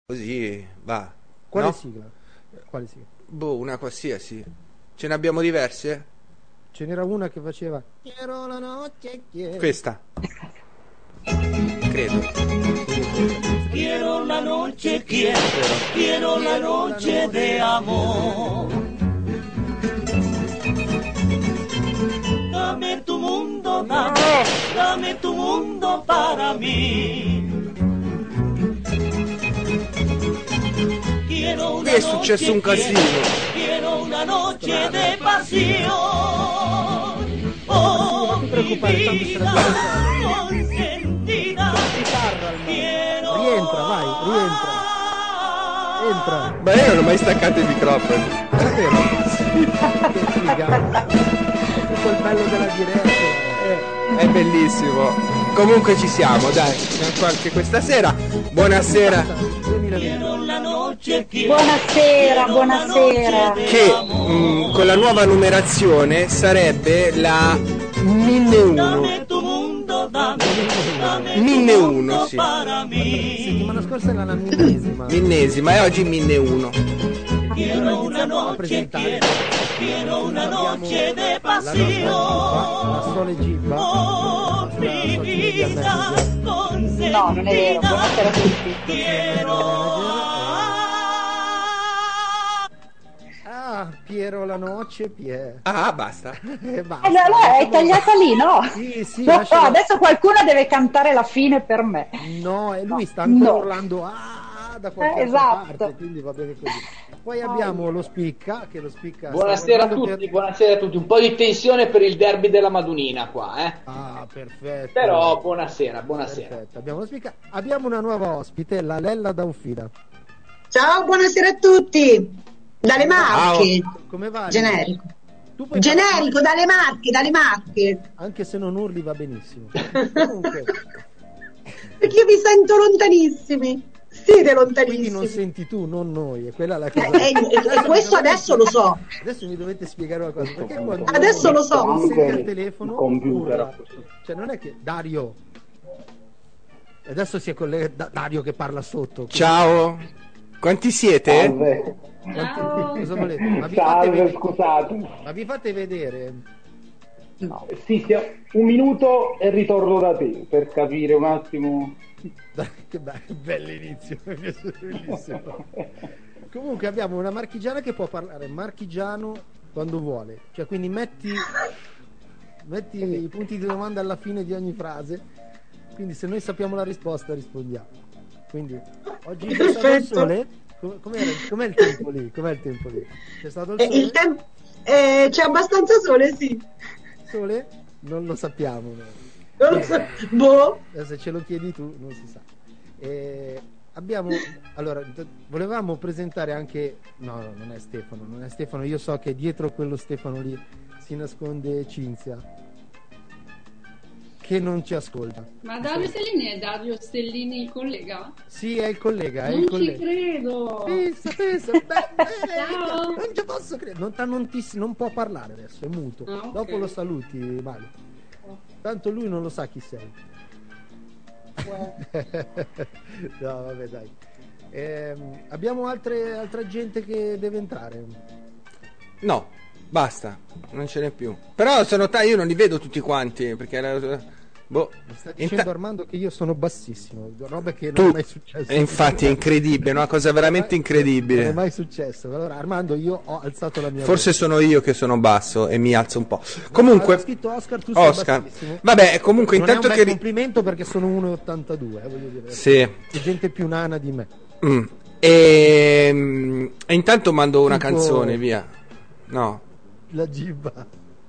Così va. Quale No? sigla? Quale sigla? Boh, una qualsiasi. Ce ne abbiamo diverse? Ce n'era una che faceva Quiero la noche, quiero. Questa. Credo. Quiero la noche, quiero la noche de amor. Dame tu mundo, dame tu mundo para mí. Qui è successo un casino. Quiero una noche de pasión. Oh, Non ti preoccupare, tanto ce la consentida. Quiero. Rientra, vai, rientra. Entra. Ma io non ho mai staccato i microfoni. Davvero? Che figa. È tutto il bello della diretta. È bellissimo. Comunque ci siamo, dai. Siamo qua anche questa sera. Buonasera. 2020. Buonasera, buonasera. Che con la nuova numerazione sarebbe la 1001. 1001, sì. Settimana scorsa era la minnesima. Minnesima e oggi 1001. Quiero una noche, quiero una noche de pasión. La Sole Gibba. Oh, mi vida consentida. No, non è vero, buonasera a tutti. Piero la noce, Pier. Ah, basta. Basta. No, è tagliata lì, no? Sì, sì, No, lasciala- adesso qualcuno deve cantare la fine per me. No, e lui sta ancora No. urlando da qualche Esatto. parte, quindi va bene così. Poi abbiamo lo Spicca, che lo Spicca Buonasera a sta guardando tutti, buonasera a tutti. Un po' di tensione per il derby della Madunina qua, eh. Ah, perfetto. Però buonasera, buonasera. Perfetto, abbiamo lo Spicca. Abbiamo una nuova ospite, la Lella da Ufida. Ciao, buonasera a tutti. Dalle Marche. Come va? Generico. Tu puoi Generico, dalle Marche. anche se non urli va benissimo. Comunque, Perché io vi sento lontanissimi. Siete quindi lontanissimi. non senti tu, non noi, è quella la cosa. Questo adesso lo so. Adesso mi dovete spiegare una cosa, perché quando Adesso lo so. uno sente al telefono computer. urla. Cioè non è che Dario adesso si è collegato Dario che parla sotto. Ciao. Quanti siete? Salve, Cosa volete? salve, scusate. Ma vi fate vedere? No, sì, un minuto e ritorno da te per capire un attimo. Dai, che bell'inizio, mi è piaciuto bellissimo. Comunque abbiamo una marchigiana che può parlare marchigiano quando vuole, cioè quindi metti i punti di domanda alla fine di ogni frase, quindi se noi sappiamo la risposta rispondiamo. Quindi oggi c'è stato il sole. Com'è il tempo lì? C'è stato il sole? C'è abbastanza sole, sì. Sole? Non lo sappiamo. No. Non lo so. Boh. Se ce lo chiedi tu non si sa. Allora volevamo presentare anche no, non è Stefano, io so che dietro quello Stefano lì si nasconde Cinzia che non ci ascolta. Ma Dario Stellini è Dario Stellini il collega? Sì, è il collega, è Non il ci collega. credo. Pensa, Ciao. non ci posso credere, non può parlare adesso, è muto. Ah, ok. Dopo lo saluti, Mali. Tanto lui non lo sa chi sei. No, vabbè, dai. Abbiamo altra gente che deve entrare. No, basta. Non ce n'è più. Però io non li vedo tutti quanti perché boh. Mi sta dicendo Armando che io sono bassissimo, roba che non è mai successo. Infatti è incredibile, una cosa veramente incredibile. Non è mai successo. Allora Armando, io ho alzato la mia Forse voce. sono io che sono basso e mi alzo un po'. Comunque, Ha scritto Oscar, tu sei bassissimo. Vabbè, comunque Non intanto è un che bel complimento perché sono 1,82, voglio dire. Sì. C'è gente più nana di me. E intanto mando una Tipo- canzone, via. No. La gibba.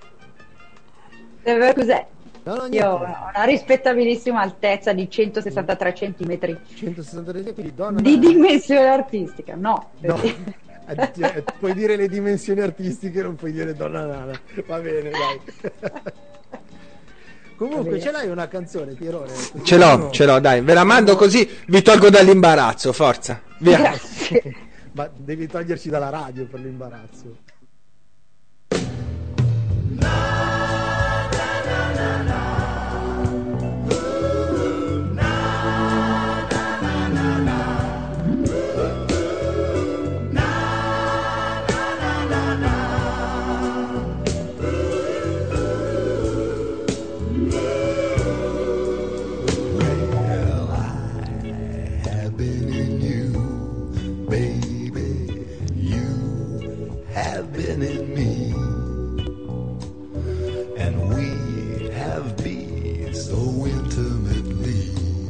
Cos'è? No, niente. Io ho una rispettabilissima altezza di 163 centimetri 163, quindi donna di nana. dimensione artistica, no? No. Puoi dire le dimensioni artistiche, non puoi dire donna nana. Va bene, dai. Comunque ce l'hai una canzone, Pierone? Ce l'ho, dai, ve la mando così vi tolgo dall'imbarazzo, forza. Via. Grazie. Ma devi toglierci dalla radio per l'imbarazzo. been in me, and we have been so intimately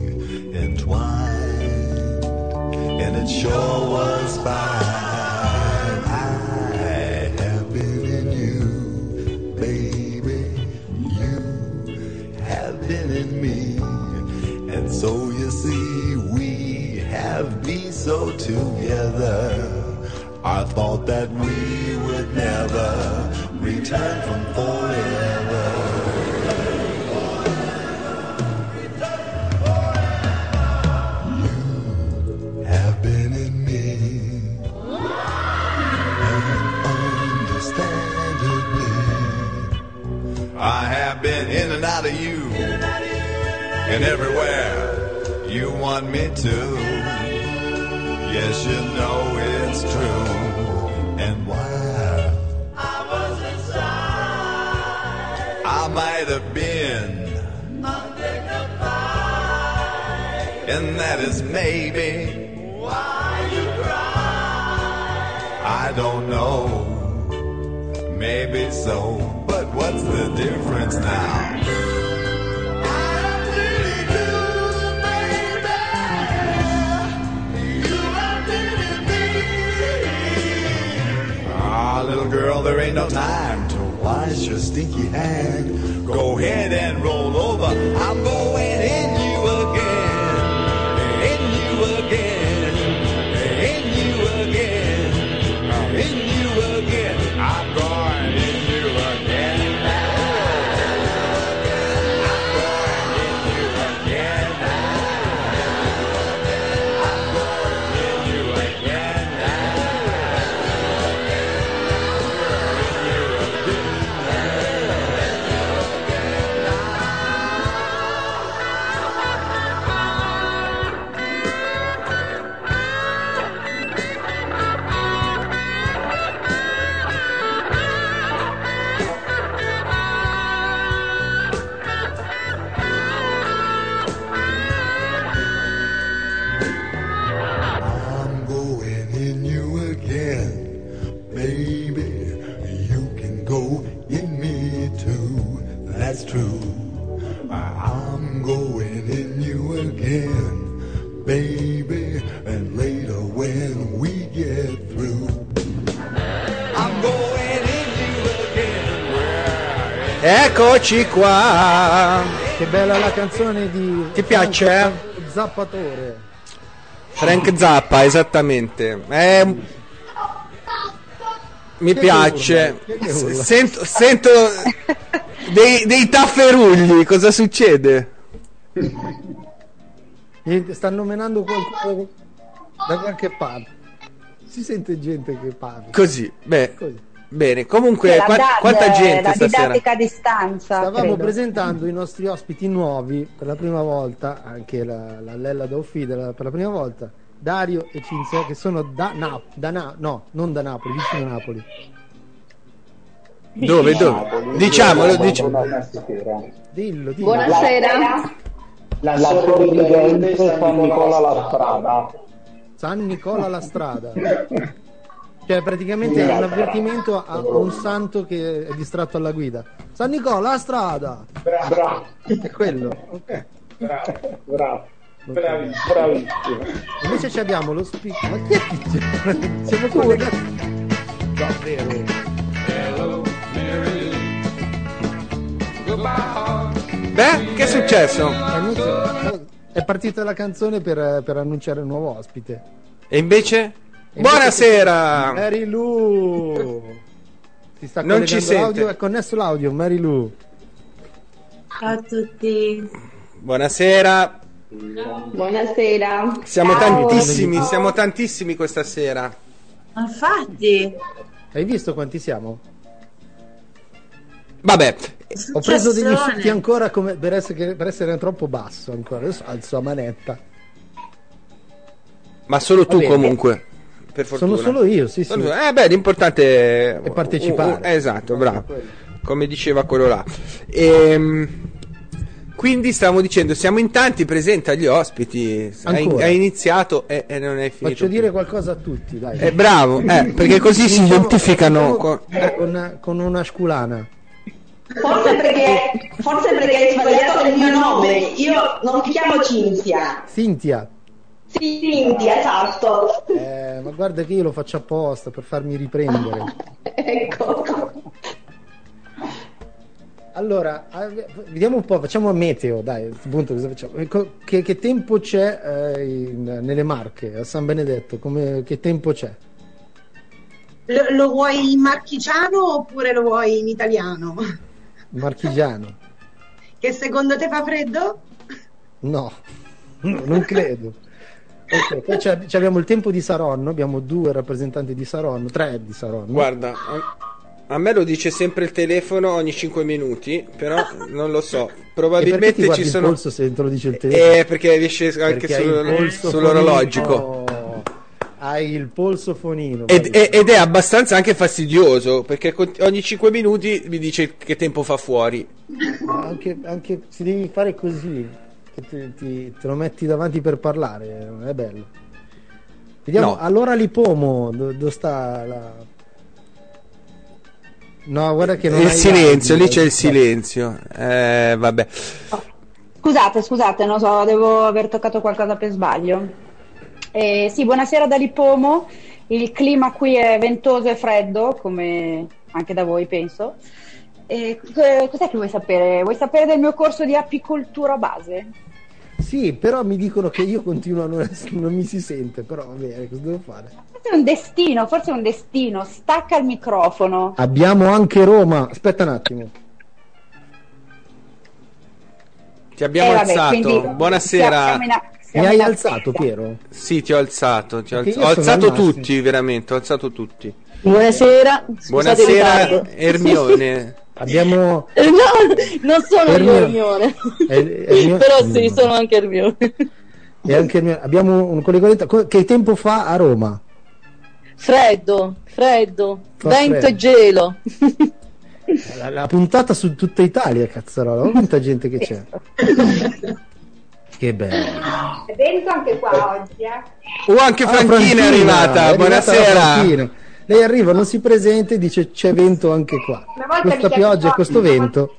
entwined, and it sure was fine. I have been in you, baby, you have been in me, and so you see we have been so together. I thought that we would never return from forever. You have been in me, and understandably, I have been in and out of you, and everywhere you want me to. Yes, you know it's true. And while I was inside, I might have been undignified, and that is maybe why you cry. I don't know, maybe so, but what's the difference now? Little girl, there ain't no time to wash your stinky hand. Go ahead and roll over. I'm going in you again. In you again. In you again. In you again. I'm going in you again. I'm going in you again. I'm going in you again. That's true. I'm going in you again, baby, and later when we get through, I'm going in you again. Eccoci qua. Che bella la canzone di... Ti piace? Zappatore. Frank Zappa, esattamente. Mi piace. Sento dei tafferugli. Cosa succede? Niente, stanno menando qualcuno da qualche parte. Si sente gente che parla. Così, beh. Così. Bene, comunque quanta gente la stasera? didattica a distanza. Stavamo credo. presentando i nostri ospiti nuovi per la prima volta, anche la Lella Daufide per la prima volta, Dario e Cinzia, che sono non da Napoli, vicino a Napoli. Dove? Diciamolo. Dillo. Buonasera. La sorridente San Nicola la strada. San Nicola la strada. Cioè praticamente è un avvertimento a un santo che è distratto alla guida. San Nicola la strada. Bravo. È quello. Ok. Bravo. Bravissimo. Invece ci abbiamo lo speaker. Ma chi è che c'è? Siamo collegati. Davvero. Beh, che è successo? È partita la canzone per annunciare il nuovo ospite. E invece? Buonasera! Mary Lou! Si sta Non ci collegando l'audio, sente. è connesso l'audio, Mary Lou. Ciao a tutti. Buonasera. Buonasera. Siamo tantissimi questa sera. Infatti, Hai visto quanti siamo? Vabbè, Ho preso degli Successone. insulti ancora come per essere troppo basso ancora. Adesso alzo la manetta. ma solo tu Va bene. comunque. Per fortuna. Sono solo io, sì. Beh, l'importante È partecipare. esatto, bravo. Come diceva quello là. Quindi stavamo dicendo, siamo in tanti, presenta gli ospiti. Ancora. Hai iniziato e non è finito. Faccio dire qualcosa a tutti, dai. Bravo, perché così si identificano con una sculana. Forse perché hai sbagliato il mio nome. Io non mi chiamo Cinzia. Cinzia. Cinzia, esatto. Ma guarda che io lo faccio apposta per farmi riprendere. Ecco. Allora, vediamo un po', facciamo a meteo, dai, appunto, cosa facciamo? Che tempo c'è nelle Marche, a San Benedetto? Che tempo c'è? Lo vuoi in marchigiano oppure lo vuoi in italiano? Marchigiano. Che secondo te fa freddo? No, non credo. Ok, poi abbiamo il tempo di Saronno, abbiamo 2 rappresentanti di Saronno, 3 di Saronno. Guarda, a me lo dice sempre il telefono ogni 5 minuti, però non lo so. Probabilmente ci sono. Il polso se te lo dice il telefono? Perché riesce anche sull'orologico. Hai il polso fonino. Ed è abbastanza anche fastidioso, perché ogni 5 minuti mi dice che tempo fa fuori. Anche se devi fare così, che te lo metti davanti per parlare, non è bello. Vediamo, No. allora Lipomo, dove sta la... No, guarda che non Il hai silenzio, gatti. lì c'è il silenzio. Vabbè. Scusate, non so, devo aver toccato qualcosa per sbaglio. Sì, buonasera da Lipomo. Il clima qui è ventoso e freddo, come anche da voi, penso. Cos'è che vuoi sapere? Vuoi sapere del mio corso di apicoltura base? Sì, però mi dicono che io continuo a non mi si sente, però va bene, cosa devo fare? Forse è un destino. Stacca il microfono. Abbiamo anche Roma, aspetta un attimo. Ti abbiamo alzato. quindi Buonasera. Mi hai alzato, Piero? Sì, ti ho alzato. Perché Ho io sono alzato al massimo. tutti, veramente. Ho alzato tutti. Buonasera. Scusate il Buonasera, ritardo. Hermione. Abbiamo No, non sono io Hermione. Però sì, sono anche Hermione. E anche abbiamo un collegamento. Che tempo fa a Roma? Freddo, Fa vento freddo. e gelo. La puntata su tutta Italia, cazzarola, quanta gente che c'è. Che bello. È vento anche qua oggi, Oh, anche Franchina è arrivata. Buonasera. Franchina. Lei arriva, non si presenta e dice c'è vento anche qua. Questa pioggia e questo vento.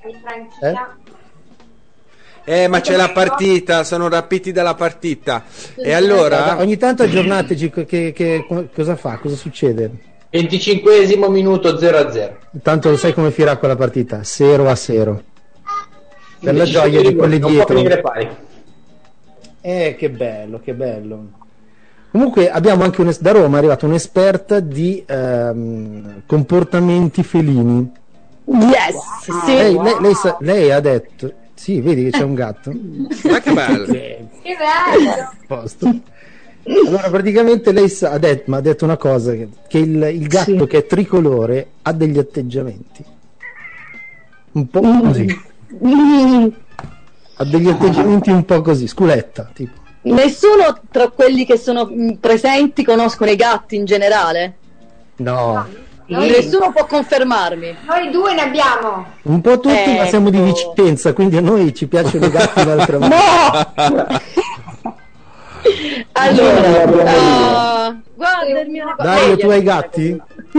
Ma c'è la partita, sono rapiti dalla partita. E allora? Ogni tanto aggiornateci cosa fa, cosa succede. 25esimo minuto 0-0. Tanto lo sai come finirà quella partita, 0-0. Per la gioia di quelli Non può dietro. finire pari. Che bello, che bello. Comunque abbiamo anche da Roma è arrivata un'esperta di comportamenti felini. Yes, sì. Lei ha detto, sì, vedi che c'è un gatto. Ma che bello. Che bello. Posto. Allora praticamente lei ha detto una cosa, che il gatto che è tricolore ha degli atteggiamenti un po' così. Ha degli atteggiamenti un po' così, sculetta, tipo. Nessuno tra quelli che sono presenti conoscono i gatti in generale? No. Nessuno può confermarmi. Noi 2 ne abbiamo. Un po' tutti, ma siamo di Vicenza, quindi a noi ci piacciono i gatti in altra maniera. Allora, guarda il mio negozio. Dario, tu hai gatti?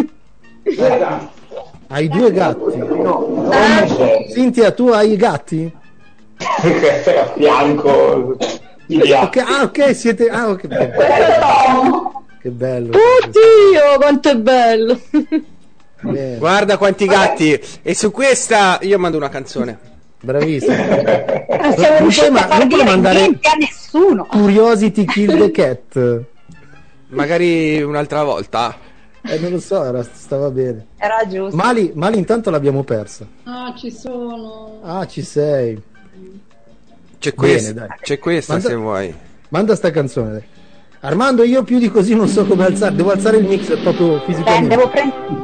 Hai 2 gatti? Cinzia, tu hai gatti? A fianco. Ok, siete... ok. Che bello. Oddio, quanto è bello. Bene. Guarda quanti gatti. E su questa io mando una canzone. Bravissimo. Siamo riusciti a far non puoi dire mandare niente a nessuno. Curiosity Kill the Cat. Magari un'altra volta. Non lo so, stava bene. Era giusto. Mali intanto l'abbiamo persa. Ah, ci sono. Ah, ci sei. C'è Bene, questa, dai. c'è questa se vuoi. Manda sta canzone, dai. Armando, io più di così non so come alzare. Devo alzare il mixer proprio fisicamente. Devo prendere.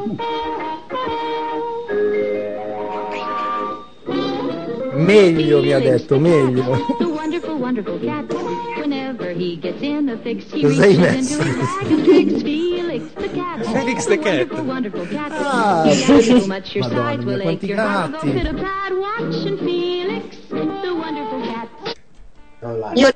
Meglio, mi ha detto, meglio. The wonderful, wonderful cat. Whenever he gets in a fix, he Cos'hai reaches messo? into his bag and picks Felix the cat. Felix the cat. Wonderful, wonderful cat. Ah, He sì. has so much your Madonna sides mia, will ache quanti your heart. gatti. Go fit a pad, watching Felix the wonderful cat. Io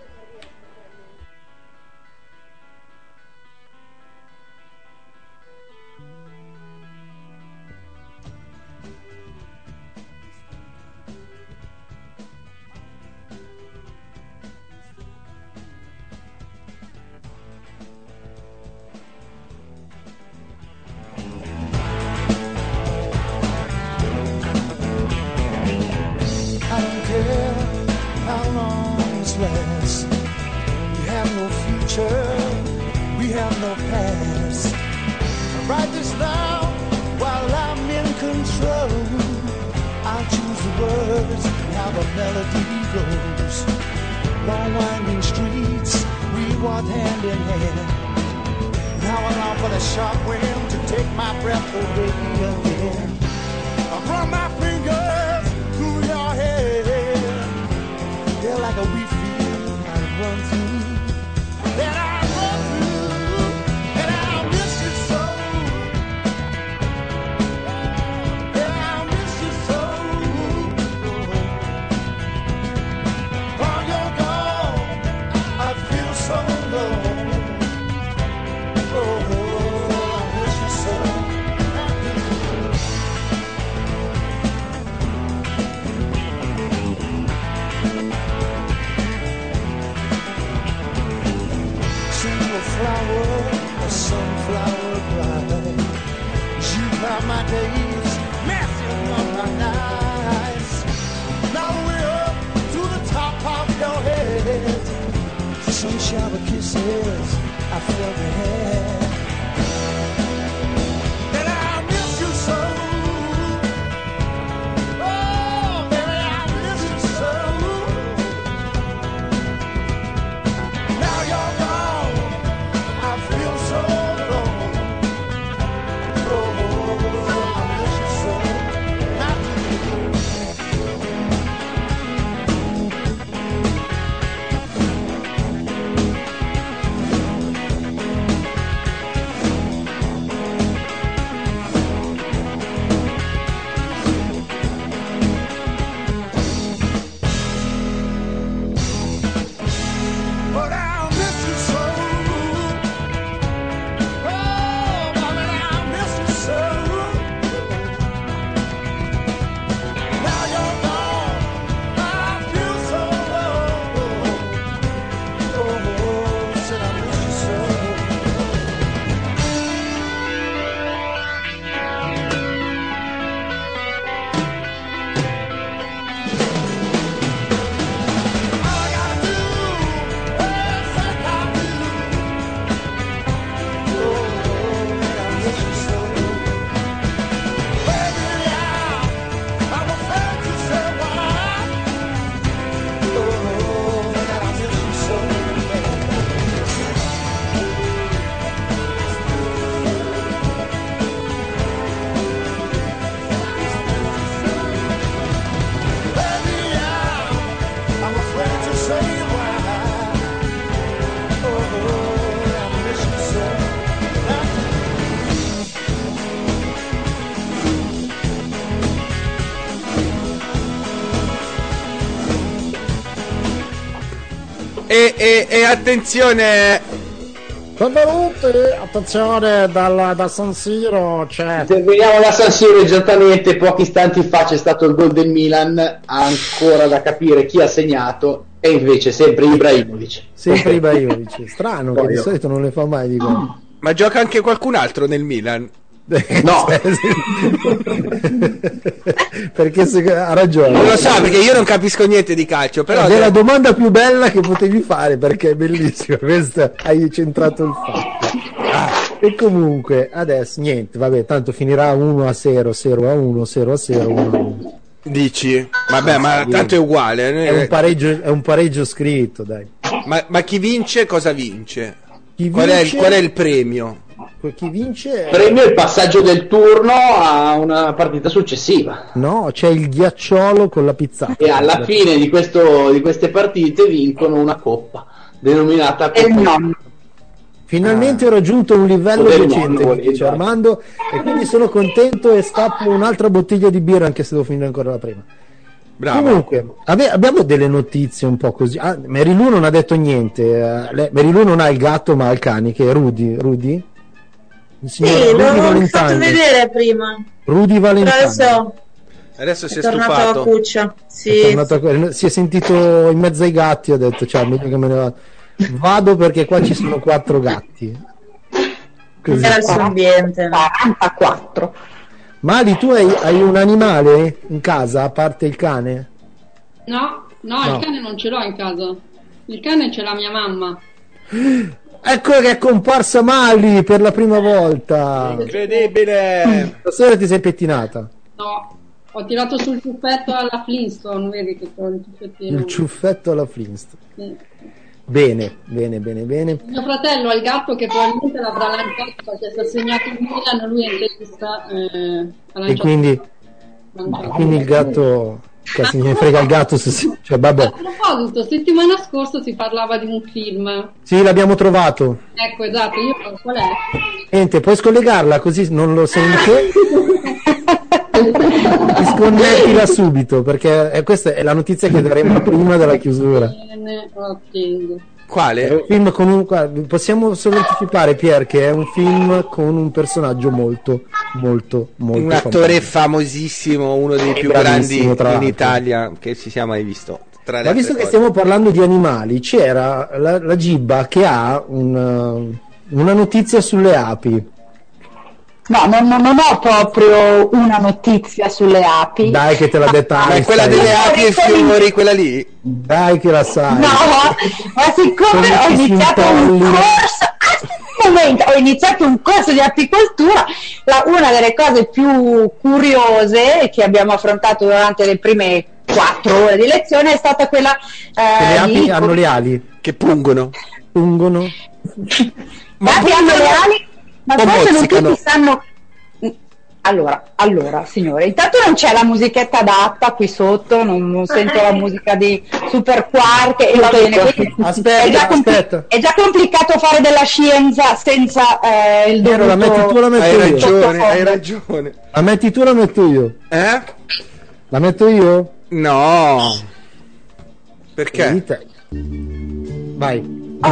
I don't care how long this lasts. We have no future, we have no past. I write this down while I'm in control. I'll choose the words and how the melody goes. Long winding streets, we walk hand in hand. Now I long for the sharp wind to take my breath away again. I run my fingers through your hair. They're like a wheat field I run through. That I run through. And I miss you so. Yeah, I miss you so. While you're gone, I feel so low. Oh, I miss you so. See a flower, a sunflower bright. You by my days, messing up my nights. Now we're up to the top of your head. Some shower kisses, I felt your head. And I miss you so. Oh, baby, I miss you so. Now you're gone, I feel so alone. Oh, I miss you so. But I miss you so. Oh, mommy, I miss you so. Now you're gone, I feel so low. Oh, said I miss you so. All I gotta do is say I do. Oh, I miss you so. Baby, I'm afraid to say why. Oh, I miss you so. Baby, I'm afraid to say why. Oh, I miss you so. E attenzione, Benvenuti, attenzione da San Siro, c'è Terminiamo da San Siro esattamente pochi istanti fa c'è stato il gol del Milan, ancora da capire chi ha segnato, e invece sempre Ibrahimovic. sempre Ibrahimovic. Strano che di solito non le fa mai di gol. ma gioca anche qualcun altro nel Milan? No, Perché ha ragione. Non lo so, perché io non capisco niente di calcio, però È la domanda più bella che potevi fare, perché è bellissima. Questa hai centrato il fatto. E comunque adesso niente, vabbè, tanto finirà 1-0, 0-1, 0-0, 1-1. dici? Vabbè, ma tanto è uguale. È un pareggio scritto, dai. Ma chi vince cosa vince? Chi Qual vince- è il premio? Chi vince? premio il passaggio del turno a una partita successiva. No, c'è il ghiacciolo con la pizzata. E alla fine di queste partite vincono una coppa. denominata Finalmente ho raggiunto un livello decente, mi dice Armando, e quindi sono contento e stappo un'altra bottiglia di birra, anche se devo finire ancora la prima. Bravo. Comunque, abbiamo delle notizie un po' così. Mary Lou non ha detto niente. Mary Lou non ha il gatto, ma ha il cane, che è Rudy. Il signor Sì, Rudy l'ho fatto vedere prima. Rudy Valentine. Però adesso si è tornato stufato. a cuccia. Sì. Si è sentito in mezzo ai gatti, ha detto, cioè, meglio che me ne vado perché qua ci sono 4 gatti. Così. Era il suo ambiente. 44. Mali, tu hai un animale in casa a parte il cane? No, il cane non ce l'ho in casa. Il cane ce l'ha mia mamma. Ecco che è comparsa Mali per la prima volta. Incredibile. Stasera ti sei pettinata. No, ho tirato sul ciuffetto alla Flintstone, vedi che c'ho il ciuffettino. Il ciuffetto alla Flintstone. Sì. Bene. Mio fratello ha il gatto che probabilmente l'avrà lanciato perché si è segnato il Milan, lui è in testa ha lanciato. E quindi il gatto, cazzo, me ne frega il gatto, cioè vabbè. A proposito, settimana scorsa si parlava di un film. Sì, l'abbiamo trovato. Ecco, esatto, io qual è? Niente, puoi scollegarla così non lo sente. Sconnettila subito, perché questa è la notizia che daremo prima della chiusura. Quale? È un film con possiamo solo anticipare, Pier, che è un film con un personaggio molto un attore famosissimo, uno dei più grandi in Italia che si sia mai visto. Ma visto che stiamo parlando di animali, c'era la Gibba che ha una notizia sulle api. No, non ho proprio una notizia sulle api. Dai che te l'ha detta ma è quella delle api e fiori, quella lì? Dai che la sai. No, ma siccome ho iniziato un corso di apicoltura, una delle cose più curiose che abbiamo affrontato durante le prime 4 ore di lezione è stata quella che le api hanno le ali che pungono. Le api hanno le ali, ma forse non tutti sanno. Allora, signore, intanto non c'è la musichetta adatta qui sotto, non sento la musica di Super Quark e va bene. Aspetta. È già complicato fare della scienza senza il dovuto. La metti tu, la metto hai io. Hai ragione. La metti tu, la metto io. La metto io? No. Perché? Vai.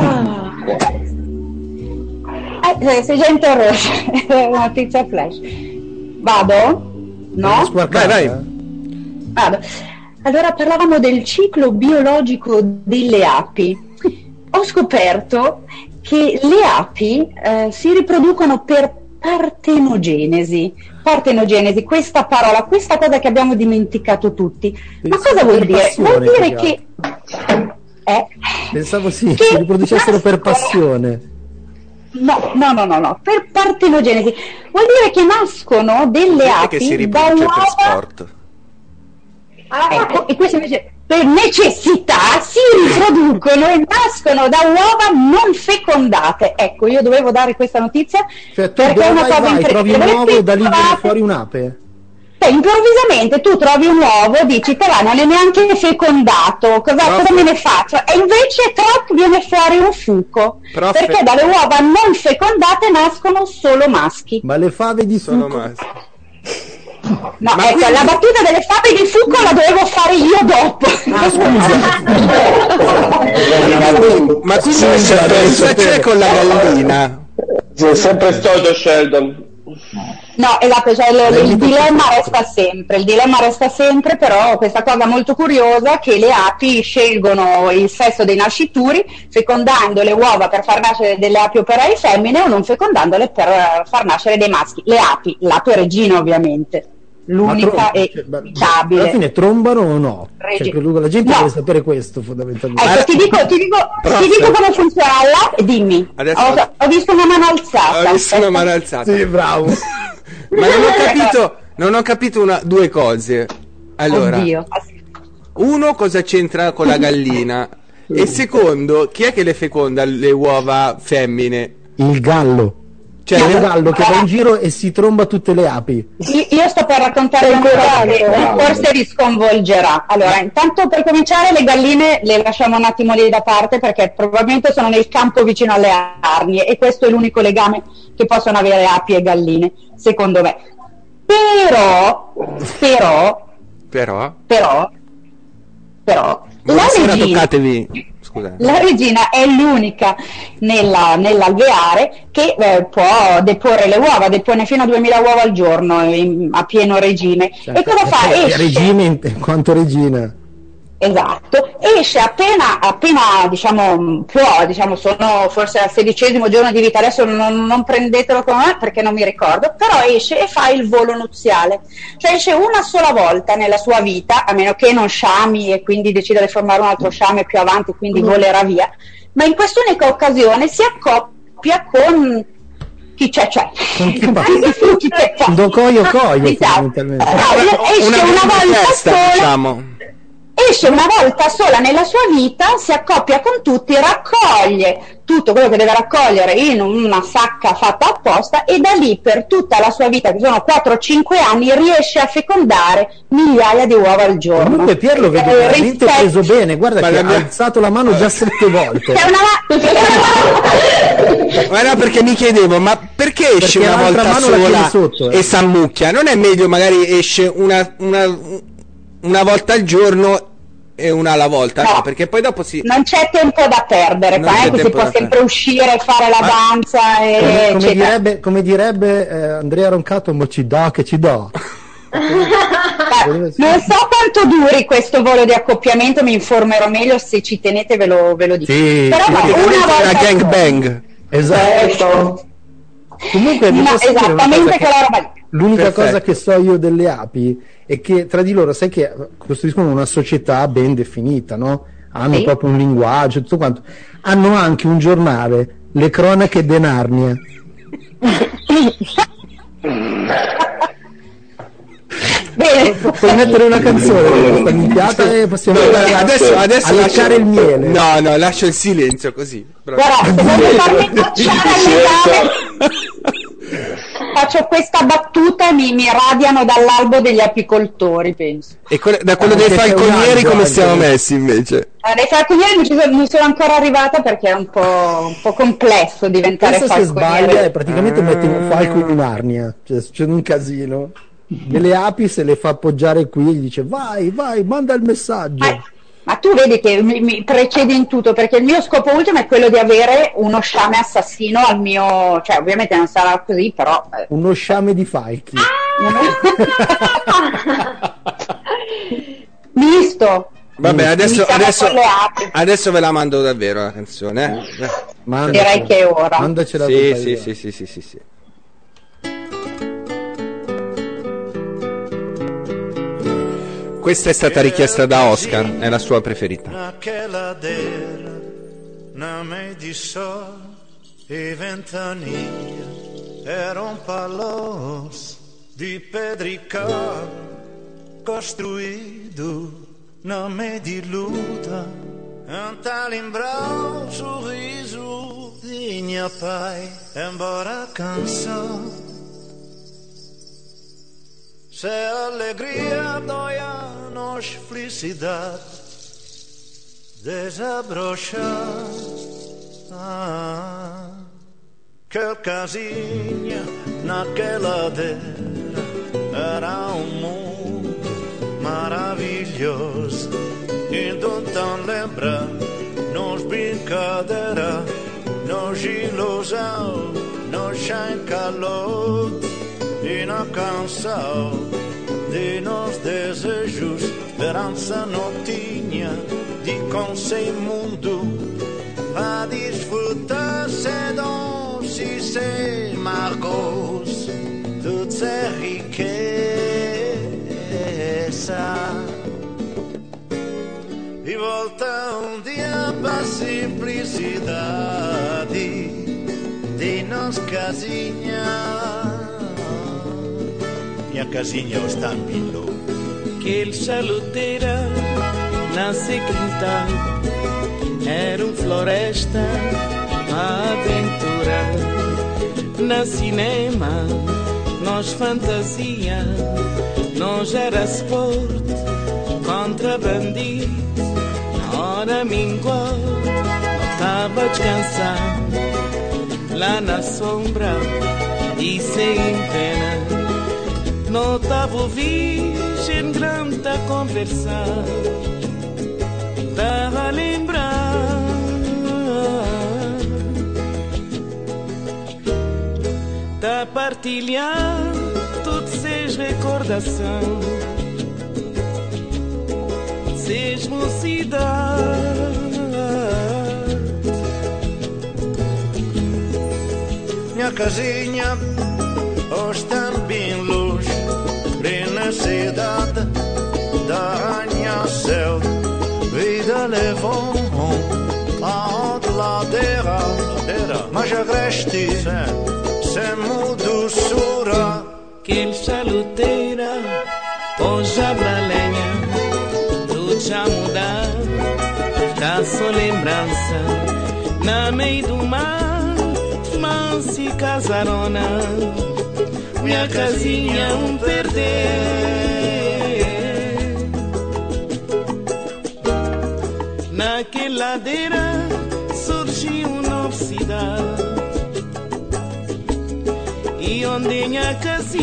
Sei già interrotto. Notizia flash. Vado? No? Vai. Vado. Allora parlavamo del ciclo biologico delle api. Ho scoperto che le api si riproducono per partenogenesi, questa parola, questa cosa che abbiamo dimenticato tutti. Ma cosa vuol dire? Vuol dire che pensavo si riproducessero per passione. No, per partenogenesi vuol dire che nascono delle api che si da riproduce uova per sport. Ecco, e questo invece per necessità si riproducono e nascono da uova non fecondate. Ecco, io dovevo dare questa notizia perché è una cosa incredibile. Trovi un uovo e da lì viene fuori un'ape. Improvvisamente tu trovi un uovo, dici che non è neanche fecondato, cosa me ne faccio? E invece viene fuori un fuco, perché dalle uova non fecondate nascono solo maschi. Ma le fave di sono fuco? maschi. No, ecco, la battuta delle fave di fuco la dovevo fare io dopo. Ma quindi cosa c'è con la gallina? È sempre stato Sheldon. No, esatto, cioè il dilemma resta sempre, però questa cosa molto curiosa che le api scelgono il sesso dei nascituri fecondando le uova per far nascere delle api operai femmine o non fecondandole per far nascere dei maschi. Le api, l'ape regina ovviamente, l'unica e stabile. Alla fine trombano o no? Cioè, la gente deve sapere questo fondamentalmente. Ecco, ti dico come funziona là, dimmi. Ho visto una mano alzata. Sì, bravo. Ma non ho capito due cose. Allora, oddio. Uno, cosa c'entra con la gallina? E secondo, chi è che le feconda le uova femmine? Il gallo. C'è un gallo che va in giro e si tromba tutte le api. Io sto per raccontare una cosa che forse vi sconvolgerà. Allora, intanto per cominciare le galline le lasciamo un attimo lì da parte perché probabilmente sono nel campo vicino alle arnie e questo è l'unico legame che possono avere api e galline, secondo me. Però buonasera, toccatevi. Scusate. La regina è l'unica nell'alveare che può deporre le uova, depone fino a 2000 uova al giorno a pieno regime. Certo. E cosa fa? Esce, regime in quanto regina. Esatto, esce appena diciamo può, diciamo sono forse al 16° giorno di vita, adesso non prendetelo con me perché non mi ricordo, però esce e fa il volo nuziale, cioè esce una sola volta nella sua vita, a meno che non sciami e quindi decida di formare un altro sciame più avanti, quindi volerà via, ma in quest'unica occasione si accoppia con chi c'è. Con Coio, fondamentalmente. Esce una volta sola, diciamo. Esce una volta sola nella sua vita, si accoppia con tutti, raccoglie tutto quello che deve raccogliere in una sacca fatta apposta e da lì per tutta la sua vita, che sono 4-5 anni, riesce a fecondare migliaia di uova al giorno. Comunque Pier lo vedo veramente preso bene, guarda che ha alzato la mano già 7 volte. Guarda, perché mi chiedevo, ma perché esce una volta sola sotto, e s'ammucchia? Non è meglio magari esce una volta al giorno e una alla volta? No, perché poi dopo non c'è tempo da perdere, si può sempre uscire, fare la danza e come direbbe Andrea Roncato, mo ci dà che ci dà. Non so quanto duri questo volo di accoppiamento, mi informerò meglio, se ci tenete ve lo dico. Sì, però una volta gangbang. Esatto. Comunque esattamente quella roba lì. L'unica cosa che so io delle api è che tra di loro, sai che costruiscono una società ben definita, no? Hanno proprio un linguaggio, tutto quanto. Hanno anche un giornale, le cronache de Narnia. Bene. Puoi mettere una canzone di questa minchiata e possiamo adesso a lasciare il miele. No, lascio il silenzio così. Guarda, se voglio farmi cacciare faccio questa battuta e mi radiano dall'albo degli apicoltori, penso. E da quello dei falconieri come siamo messi invece? Dai falconieri non sono ancora arrivata perché è un po' complesso diventare falconiere. Se sbaglia e praticamente metti un falco in un'arnia, cioè succede un casino. Delle api se le fa appoggiare qui e gli dice vai, manda il messaggio. Ma tu vedi che mi precedi in tutto, perché il mio scopo ultimo è quello di avere uno sciame assassino al mio, cioè ovviamente non sarà così, però uno sciame di falchi. Visto. Vabbè, adesso ve la mando davvero la canzone, direi che è ora. Mandacela. Sì. Questa è stata richiesta da Oscar, è la sua preferita. Naquela dera, na meio de sol e ventania, eram palos de pedrical, construído na meio de luta, antalimbrar o sorriso de minha pai, embora cansado. Se alegria dói a nós felicidade desabrochar. Que casinha naquela ladeira era mundo maravilhoso. Indo tão lembrar nos brincadeira, nos ilusão, nos calor e na canção de nos desejos, esperança não tinha de com sem mundo a desfrutar se doce e se margos, tudo é riqueza e volta dia para simplicidade de nos casinha. Minha casinha o stampillo che il salutera nasce quintal era un floresta avventura na cinema, nós fantasia, nós era sport contra bandido. Na hora minguou, tava descansando lá na sombra e sem pena. Não tava virgem grande a conversar, tava a lembrar. Da partilhar tudo seis recordação, seis mocidade. Minha casinha hoje também luz, na cidade da arranha-céu. Vida levou a outra ladeira, mas agreste sem doçura. Que chaluteira, hoje abra lenha, tudo já mudar, fica só lembrança. Na meio do mar, mansa e casarona, minha casinha perder. Naquela ladeira surgiu uma nova cidade. E onde minha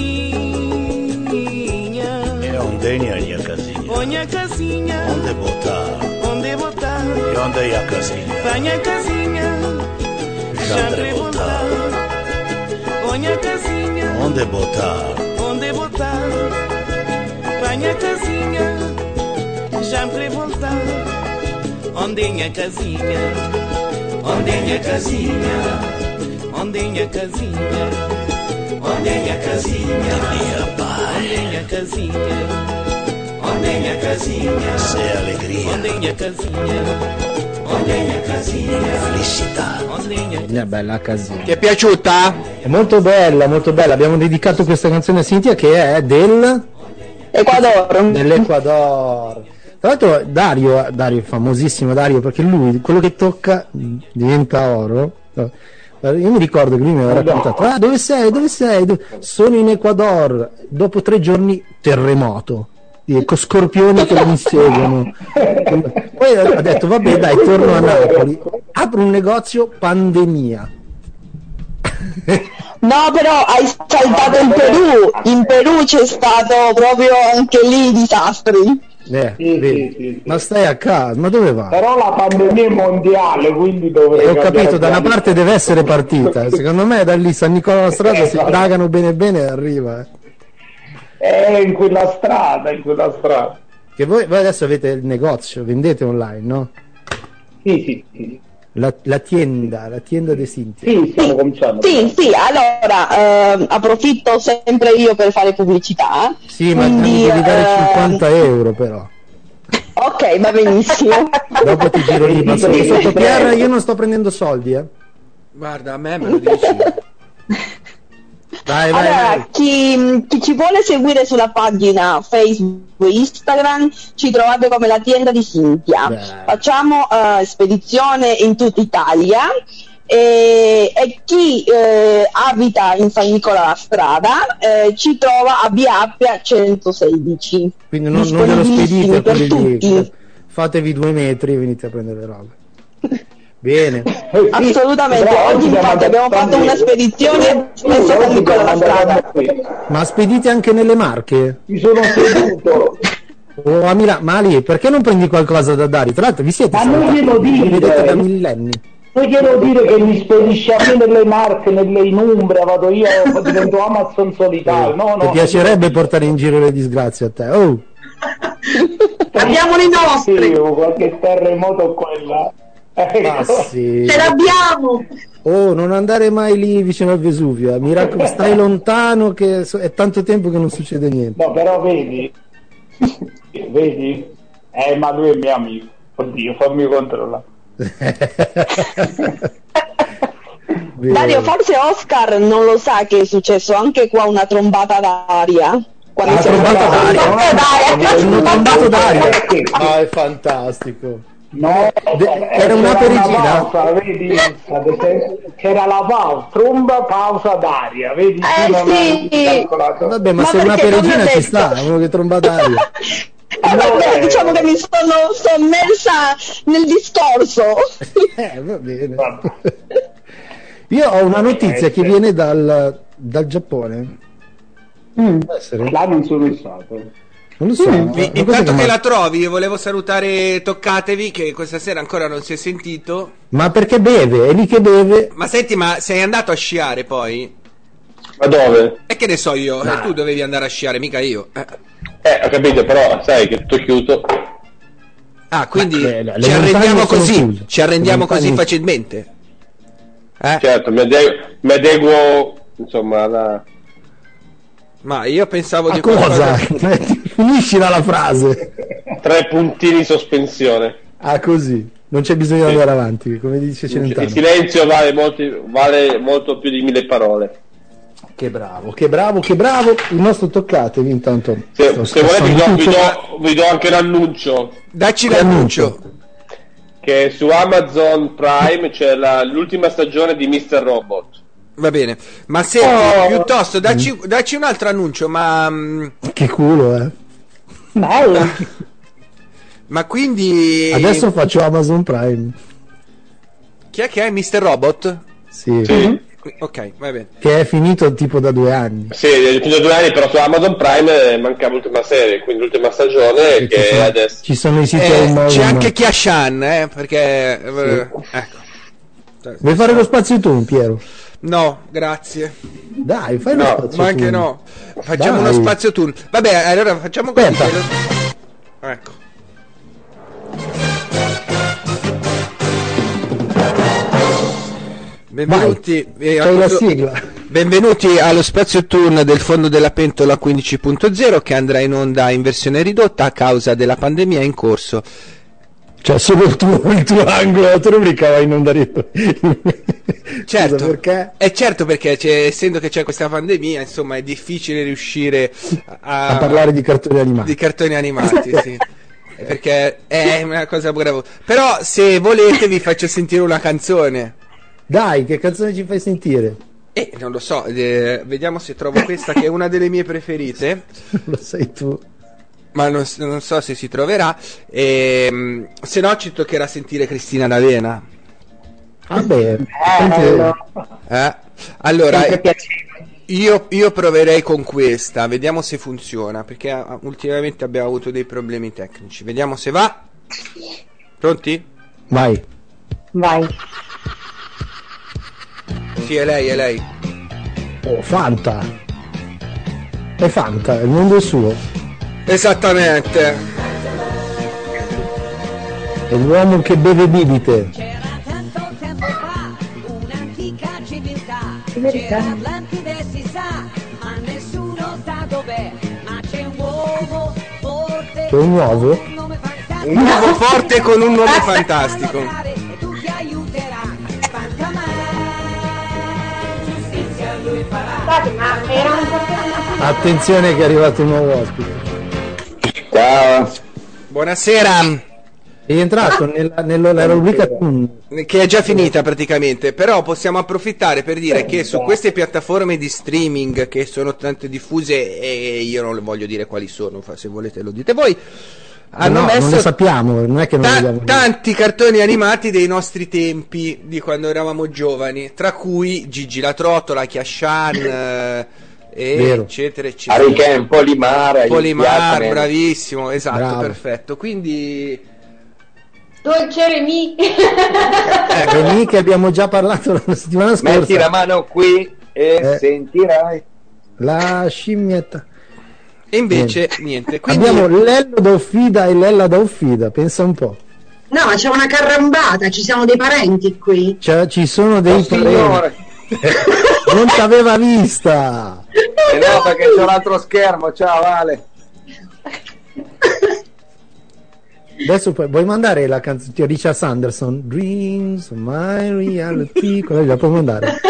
casinha? E onde minha casinha? Onde a casinha? Onde botar? Onde botar? E onde é a casinha? Vai a casinha, já revoltar. Onde a casinha? Onde botar? Onde botar? Vai a casinha, já revoltar. Onde é a casinha? Onde é a casinha? Onde é a casinha? Onde é a casinha? Minha pai. Onde é a casinha? Onde é a casinha? Se é alegria. Onde é a casinha? Onde è la casina? Felicità. È bella la casina. Ti è piaciuta? È molto bella, molto bella. Abbiamo dedicato questa canzone a Cinzia che è del Ecuador. Dell'Ecuador. Tra l'altro Dario, famosissimo Dario, perché lui quello che tocca diventa oro. Io mi ricordo che lui mi aveva raccontato: dove sei? Sono in Ecuador. Dopo 3 giorni terremoto, con scorpioni che lo inseguono. Poi ha detto vabbè dai, torno a Napoli, apro un negozio, pandemia. No, però hai saltato il Perù. In Perù c'è stato proprio anche lì disastri. Sì. Ma stai a casa, ma dove va? Però la pandemia è mondiale, quindi dovrei. Ho capito, da una parte deve essere partita. Secondo me da lì San Nicola la strada si indagano bene arriva. In quella strada. Che voi adesso avete il negozio, vendete online, no? Sì. La tienda di Cinzia. Sì, stiamo cominciando. Sì, allora approfitto sempre io per fare pubblicità. Sì, ma mi devi dare 50 euro però. Ok, va benissimo. Dopo ti giro lì, ma sotto Pierre io non sto prendendo soldi, Guarda, a me lo dici. Vai. Chi ci vuole seguire sulla pagina Facebook e Instagram ci trovate come la tienda di Cinzia. Facciamo spedizione in tutta Italia e chi abita in San Nicola la strada ci trova a Via Appia 116. Quindi non glielo spedite per tutti. Fatevi 2 metri e venite a prendere le robe. Bene, assolutamente. Oggi infatti abbiamo fatto una spedizione a San Nicola la strada. Ma spedite anche nelle Marche? Mi sono seduto. A Milano, ma lì perché non prendi qualcosa da dare? Tra l'altro vi siete vedete da millenni. Non glielo dire che mi spedisce a me nelle Marche, in Umbria, vado io, divento Amazon solitario. No. Ti piacerebbe portare in giro le disgrazie a te? Abbiamo i nostri. Sì, qualche terremoto quella. Sì. Ce l'abbiamo. Non andare mai lì vicino al Vesuvio, mi raccomando, stai lontano che è tanto tempo che non succede niente. No, però vedi? Ma lui è mio amico. Oddio, fammi controllare. Dario, forse Oscar non lo sa che è successo anche qua una trombata d'aria. Una trombata d'aria? È fantastico. No, era una perigina. Pausa, vedi? C'era la pausa, tromba, pausa d'aria, vedi? Vabbè, ma se una perigina ci sta, uno che tromba d'aria. Vabbè, diciamo che mi sono sommersa nel discorso. Va bene. Io ho una notizia che viene dal Giappone. Là non sono stato. Non lo so. Intanto che la trovi, io volevo salutare Toccatevi, che questa sera ancora non si è sentito. Ma perché beve? È lì che beve. Ma senti, ma sei andato a sciare poi? Ma dove? E che ne so io? Tu dovevi andare a sciare, mica io. Ho capito, però sai che è tutto chiuso. Ah, quindi ci arrendiamo così. Ci arrendiamo così facilmente. Certo, mi adeguo, insomma, alla... Ma io pensavo di cosa? Finiscila la frase. 3 puntini sospensione. Ah, così. Non c'è bisogno di andare avanti, come dice Celentano. Il silenzio vale molto più di 1000 parole. Che bravo. Il nostro Toccatevi intanto. Se volete vi do anche l'annuncio. Dacci l'annuncio. Che su Amazon Prime c'è l'ultima stagione di Mr. Robot. Va bene, ma se piuttosto dacci un altro annuncio, ma che culo, bello. Ma quindi adesso faccio Amazon Prime. Chi è che è Mr. Robot? Sì. Ok, va bene. Che è finito tipo da 2 anni. Sì, è finito da 2 anni, però su Amazon Prime mancava l'ultima serie, quindi l'ultima stagione che adesso ci sono i siti c'è anche Kiashan, perché ecco. Vuoi fare lo spazio tu, Piero? No, grazie. Dai, fai lo spazio ma anche no. Facciamo uno spazio tour. Vabbè, allora facciamo così. Ecco. Benvenuti, la sigla. Benvenuti allo spazio turn del Fondo della Pentola 15.0 che andrà in onda in versione ridotta a causa della pandemia in corso. Cioè solo il tuo angolo, la tua rubrica va in onda certo, perché? Certo, perché essendo che c'è questa pandemia, insomma, è difficile riuscire a parlare di cartoni animati. Di cartoni animati, sì. Perché è una cosa brava. Però se volete vi faccio sentire una canzone. Dai, che canzone ci fai sentire? Non lo so, vediamo se trovo questa che è una delle mie preferite. Lo sai tu. Ma non so se si troverà. Se no ci toccherà sentire Cristina D'Avena. Vabbè. Allora io proverei con questa. Vediamo se funziona, perché ultimamente abbiamo avuto dei problemi tecnici. Vediamo se va. Pronti? Vai. Sì, è lei. Oh, Fanta. È Fanta, il mondo è suo. Esattamente. È l'uomo che beve bibite. C'era tanto tempo fa un'antica civiltà. C'era Atlantide, si sa, ma nessuno sa dov'è. Ma c'è un uomo forte. C'è un uovo? Un uovo forte con un nome fantastico. E tu ti aiuterai. Fantaman, giustizia lui farà. Attenzione che è arrivato un nuovo ospite. Ciao. Buonasera. È entrato nella rubrica che è già finita praticamente, però possiamo approfittare per dire che su queste piattaforme di streaming che sono tanto diffuse e io non le voglio dire quali sono, se volete lo dite voi, hanno messo non lo sappiamo, non è che non vogliamo tanti cartoni animati dei nostri tempi, di quando eravamo giovani, tra cui Gigi la Trottola, Kiashan eccetera. Ariken, Polimar, bravissimo, esatto. Bravo. Perfetto, quindi Dolce Remy. Remy che abbiamo già parlato la settimana scorsa. Metti la mano qui e sentirai la scimmietta. E invece niente. Quindi abbiamo Lello da Uffida e Lella da Uffida, pensa un po'. No, ma c'è una carambata, ci siamo dei parenti qui. Ci sono dei parenti. Non t'aveva vista. No, perché c'è un altro schermo. Ciao Vale. Adesso vuoi mandare la canzone di Richard Sanderson, Dreams My Reality? Quella la puoi mandare.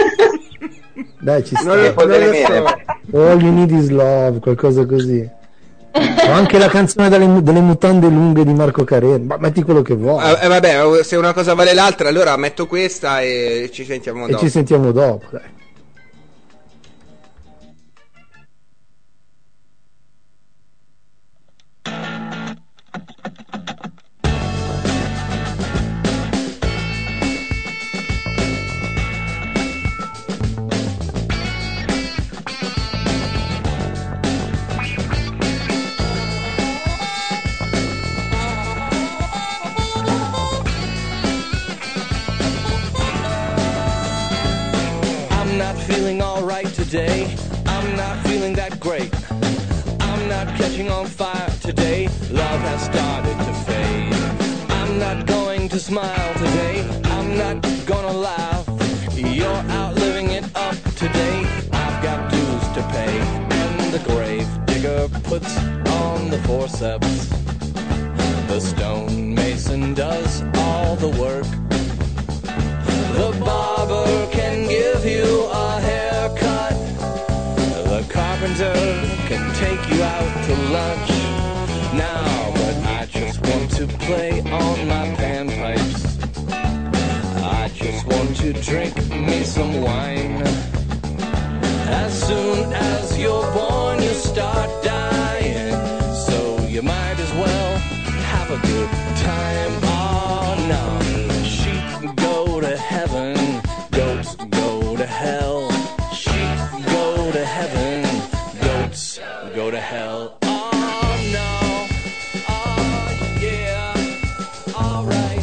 Dai, ci sta. Non le puoi All You Need Is Love, qualcosa così. Ho anche la canzone delle mutande lunghe di Marco Carrera, ma metti quello che vuoi. Vabbè, se una cosa vale l'altra, allora metto questa e ci sentiamo dopo. E ci sentiamo dopo, dai. Today, I'm not feeling that great. I'm not catching on fire today. Love has started to fade. I'm not going to smile today. I'm not gonna laugh. You're out living it up today. I've got dues to pay. And the grave digger puts on the forceps. The stonemason does all the work. The barber can give you a haircut. The carpenter can take you out to lunch. Now, but I just want to play on my panpipes. I just want to drink me some wine. As soon as you're born, you start dying. So you might as well have a good time. Oh no, sheep go to heaven, goats go to hell. Sheep go to heaven, goats go to hell. Oh no, oh yeah, alright.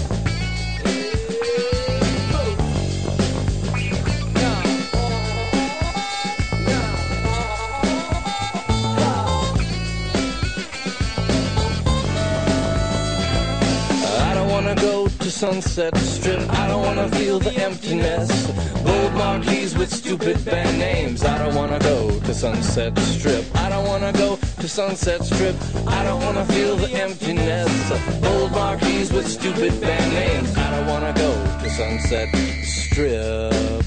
I don't wanna go to Sunset Strip. I don't wanna feel the emptiness. Old marquees with stupid band names. I don't wanna go to Sunset Strip. I don't wanna go to Sunset Strip. I don't wanna feel the emptiness. Old marquees with stupid band names. I don't wanna go to Sunset Strip.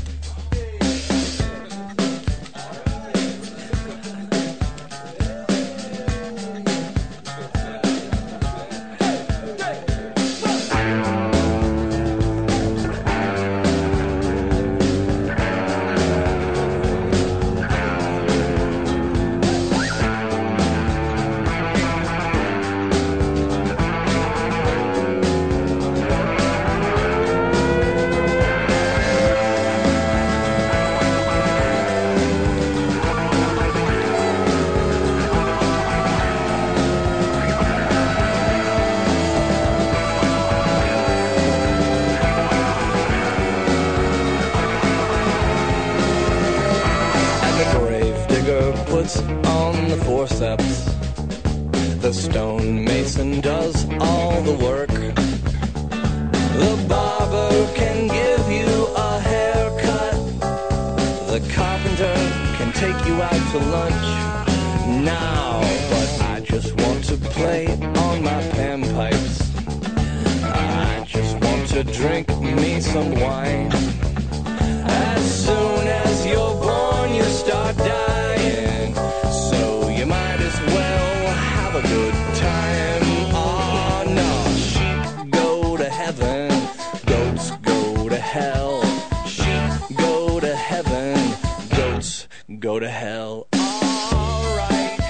On the forceps, the stonemason does all the work. The barber can give you a haircut. The carpenter can take you out to lunch. Now, but I just want to play on my panpipes. I just want to drink me some wine. As soon as you're born, you start dying. So you might as well have a good time. Oh no, sheep go to heaven, goats go to hell. Sheep go to heaven, goats go to hell. Alright.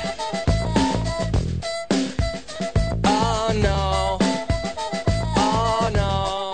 Oh no. Oh no.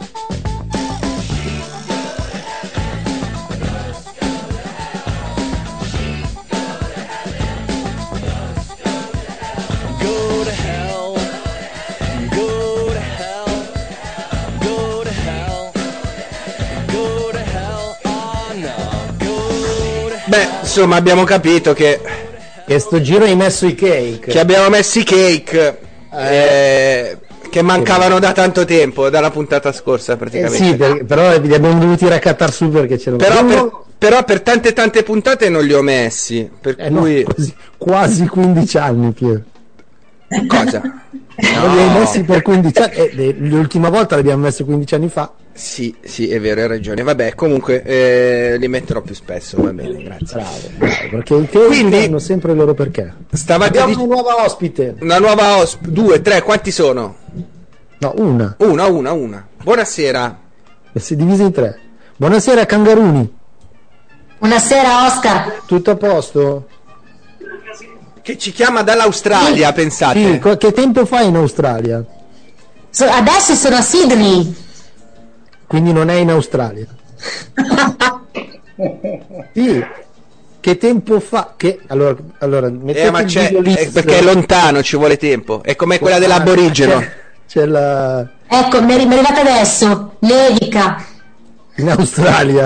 Go to hell, go to hell, go to hell, go to hell, oh no, go to hell. Beh, insomma, abbiamo capito che sto giro hai messo i cake. Che abbiamo messo i cake che mancavano da tanto tempo, dalla puntata scorsa praticamente. Sì, però li abbiamo dovuti raccattare su perché c'erano. Però per tante puntate non li ho messi, per cui no, quasi 15 anni, Pier. Cosa? No. Li hai messi per 15 anni. L'ultima volta l'abbiamo messo 15 anni fa. Sì, è vero, hai ragione. Vabbè, comunque li metterò più spesso, va bene, grazie. Bravo, perché i temi hanno sempre il loro perché. Abbiamo una nuova ospite. Una nuova ospite, 2, 3, quanti sono? No, una. Una. Buonasera. E si è divisa in 3. Buonasera Cangaruni. Buonasera Oscar. Tutto a posto? Che ci chiama dall'Australia, sì. Pensate. Sì, che tempo fa in Australia? Adesso sono a Sydney. Quindi non è in Australia. Sì. Che tempo fa? Allora ma perché è lontano, ci vuole tempo. È come quella dell'aborigeno. C'è la... Ecco, mi è arrivata adesso. Nevica. In Australia.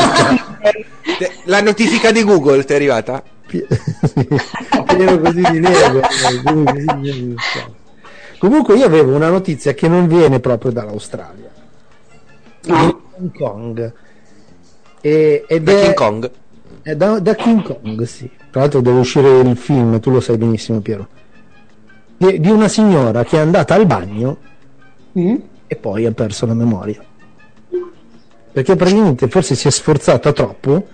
La notifica di Google ti è arrivata? Pieno così di neve. Comunque io avevo una notizia che non viene proprio dall'Australia. Hong Kong King Kong? È da King Kong, sì. Tra l'altro deve uscire il film, tu lo sai benissimo, Piero, di una signora che è andata al bagno e poi ha perso la memoria perché praticamente forse si è sforzata troppo.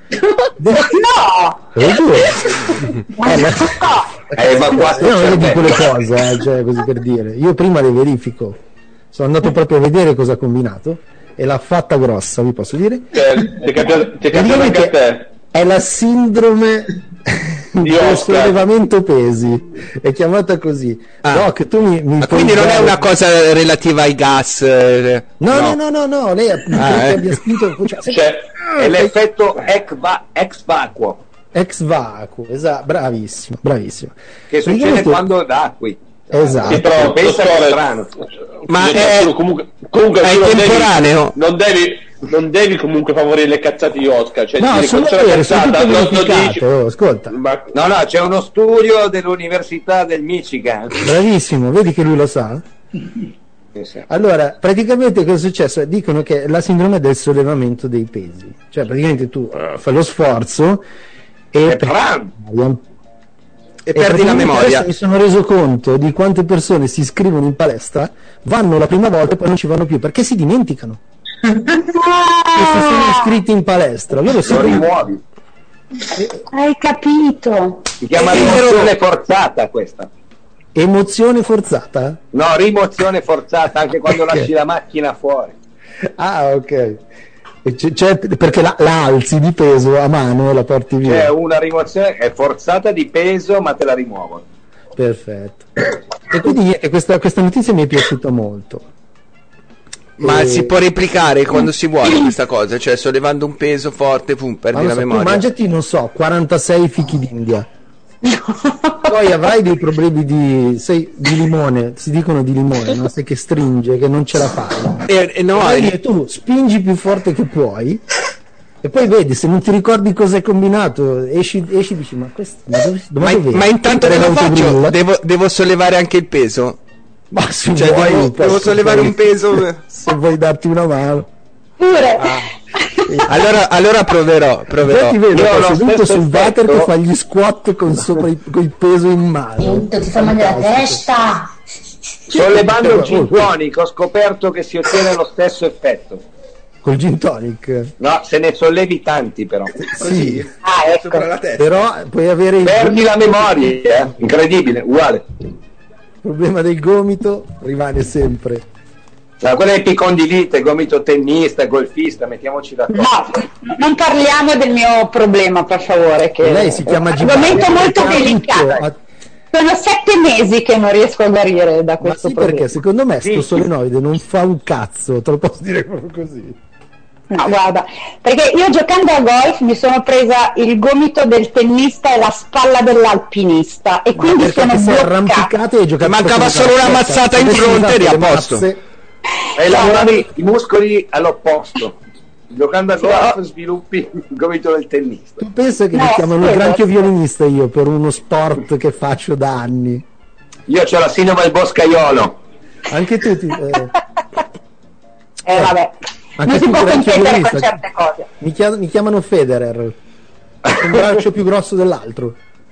Io non dico le cose, cioè, così per dire. Io prima le verifico, sono andato proprio a vedere cosa ha combinato e l'ha fatta grossa, vi posso dire. Ti è capitato anche a te? È la sindrome del sollevamento pesi, è chiamata così. Doc, tu mi quindi non è una cosa relativa ai gas? No, lei abbia spinto, è l'effetto ex vacuo. Ex vacuo, esatto, bravissimo. Che succede quando acqui. Esatto. Sì, però pensa che è strano. Ma comunque è temporaneo. Non devi comunque favorire le cazzate di Oscar, cioè no, sono lo dici. Ascolta. No, c'è uno studio dell'Università del Michigan. Bravissimo, vedi che lui lo sa. Allora, praticamente cosa è successo? Dicono che è la sindrome del sollevamento dei pesi, cioè praticamente tu fai lo sforzo e perdi la memoria. Mi sono reso conto di quante persone si iscrivono in palestra, vanno la prima volta e poi non ci vanno più perché si dimenticano che si sono iscritti in palestra. Loro lo rimuovi. Hai capito? Si chiama rimozione forzata questa. Emozione forzata? No, rimozione forzata anche quando lasci la macchina fuori. Ah, ok. Perché la alzi di peso a mano e la porti via. C'è una rimozione, è forzata di peso ma te la rimuovono. Perfetto. E quindi questa notizia mi è piaciuta molto. Ma si può replicare quando si vuole questa cosa, cioè sollevando un peso forte, perdi la memoria. Tu mangiati, 46 fichi d'India. Poi avrai dei problemi di limone, si dicono di limone, no? Sai che stringe, che non ce la fai. E tu spingi più forte che puoi e poi vedi, se non ti ricordi cosa hai combinato, esci e dici ma intanto che lo faccio devo sollevare anche il peso. Ma se devo sollevare un peso se vuoi darti una mano pure. Allora proverò. Ti vedo seduto sul water che fa gli squat con sopra il peso in mano. Ti fa male la testa. Sollevando il gin tonic ho scoperto che si ottiene lo stesso effetto. Col gin tonic? No, se ne sollevi tanti però. Sì. Ecco. Sopra la testa. Però puoi avere perdi la memoria, incredibile, uguale. Il problema del gomito rimane sempre. Quello è epicondilite, gomito tennista, golfista, mettiamoci d'accordo. No, non parliamo del mio problema, per favore. Che lei si chiama è un momento molto delicato. Sono 7 mesi che non riesco a guarire da questo problema. Perché secondo me sto solenoide non fa un cazzo, te lo posso dire proprio così. No, guarda, perché io giocando a golf mi sono presa il gomito del tennista e la spalla dell'alpinista e quindi sono arrampicata e giocato. Mancava solo una mazzata in fronte e a posto. E lavori i muscoli all'opposto. Giocando a golf sviluppi il gomito del tennista. Tu pensa che mi chiamano il granchio violinista io per uno sport che faccio da anni? Io c'ho la sindrome del boscaiolo. Anche tu vabbè. Anche non si può competere con certe cose. Mi chiamano Federer, un braccio più grosso dell'altro.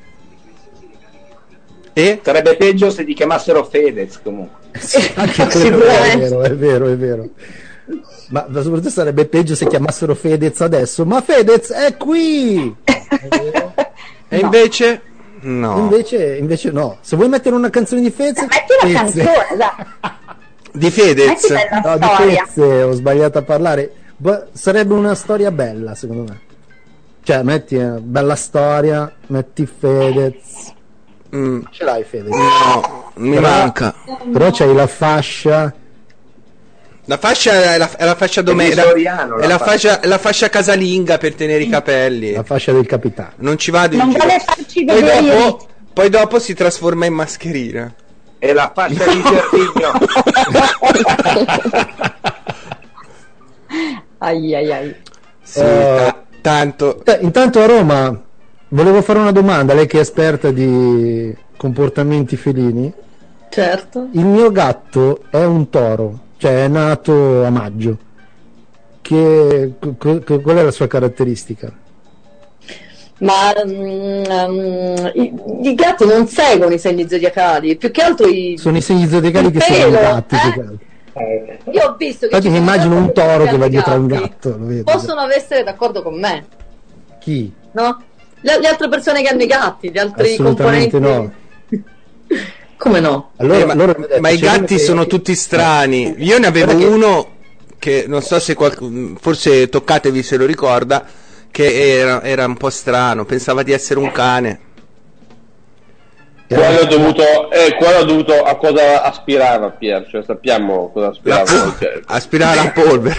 E sarebbe peggio se ti chiamassero Fedez comunque. Sì, anche quello è vero. Ma soprattutto sarebbe peggio se chiamassero Fedez adesso. Ma Fedez è qui! E invece no. Invece no. Se vuoi mettere una canzone di Fedez, metti una canzone, dai. Di Fedez? No, di Fedez, ho sbagliato a parlare. Sarebbe una storia bella, secondo me. Cioè, metti una bella storia, metti Fedez. Ce l'hai Fedez? No, mi manca. Però c'hai la fascia. La fascia è la fascia la fascia casalinga per tenere i capelli. La fascia del capitano. Non ci vado in Non giro. vuole farci vedere. Poi dopo si trasforma in mascherina. È la fascia di Gervigno. Ai. Sì, tanto. Intanto a Roma volevo fare una domanda, lei che è esperta di comportamenti felini. Certo. Il mio gatto è un toro, cioè è nato a maggio. Qual è la sua caratteristica? Ma i gatti non seguono i segni zodiacali, più che altro sono i segni zodiacali che sono i gatti. Io ho visto che infatti mi immagino un toro che va dietro a un gatto, lo vedo. Possono essere d'accordo con me? Chi? No? Le altre persone che hanno i gatti, gli altri assolutamente componenti. No. Come no? Allora, ma i gatti sono tutti strani. Io ne avevo uno che non so se forse Toccatevi se lo ricorda, che era un po' strano, pensava di essere un cane. Quello ha dovuto a cosa aspirava Pier, cioè sappiamo cosa aspirava. Aspirare la polvere.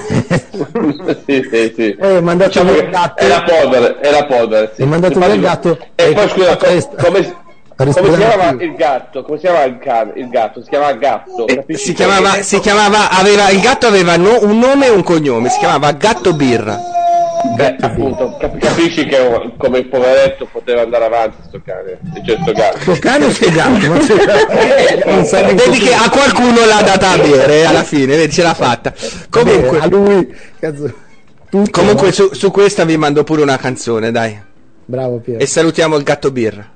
sì. Mandato Diciamo il gatto. È la polvere. Sì. È mandato il gatto. E poi scusa, come si chiamava il gatto? Come si chiamava il gatto? Si chiamava Gatto. Si chiamava il gatto aveva un nome e un cognome, si chiamava Gatto Birra. Appunto, capisci che come il poveretto poteva andare avanti sto cane, sto gatto. Sto cane o sto gatto? Vedi che a qualcuno l'ha data a bere alla fine, vedi, ce l'ha fatta. Comunque, a lui, cazzo, comunque su questa vi mando pure una canzone, dai. Bravo Piero. E salutiamo il Gatto Birra.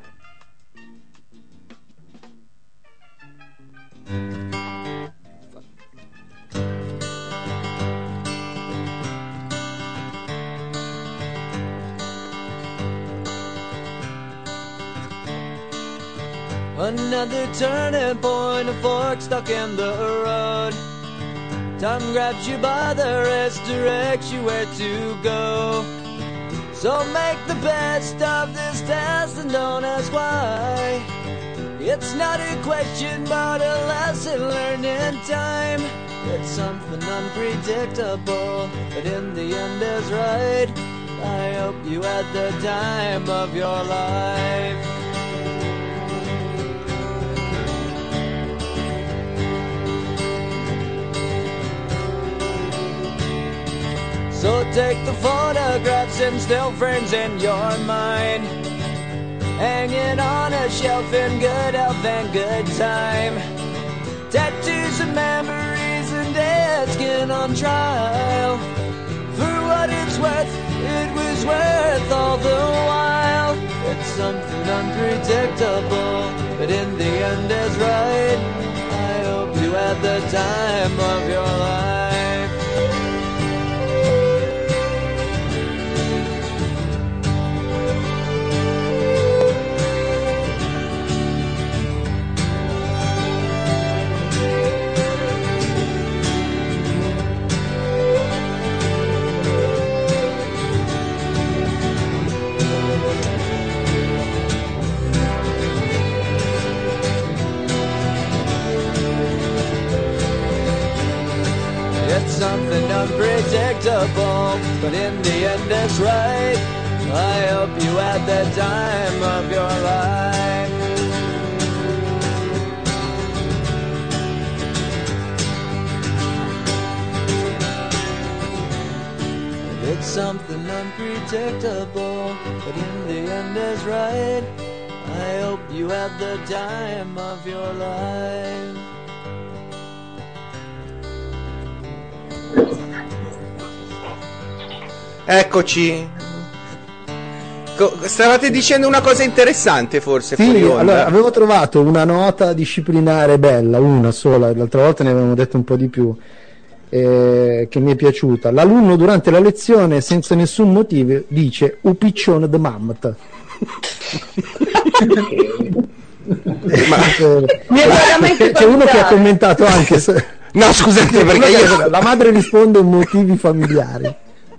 Another turning point, a fork stuck in the road. Time grabs you by the wrist, directs you where to go. So make the best of this test and don't ask why. It's not a question but a lesson learned in time. It's something unpredictable, but in the end is right. I hope you had the time of your life. So take the photographs and still frames in your mind, hanging on a shelf in good health and good time. Tattoos and memories and dead skin on trial. For what it's worth, it was worth all the while. It's something unpredictable, but in the end is right. I hope you had the time of your life. It's something unpredictable, but in the end it's right. I hope you had the time of your life. It's something unpredictable, but in the end is right. I hope you had the time of your life. Eccoci. Stavate dicendo una cosa interessante, forse? Sì, allora avevo trovato una nota disciplinare bella, una sola, l'altra volta ne avevamo detto un po' di più. che mi è piaciuta. L'alunno durante la lezione senza nessun motivo dice "upiccione de mammat". C'è uno che ha commentato anche no, scusate, perché la madre risponde motivi familiari.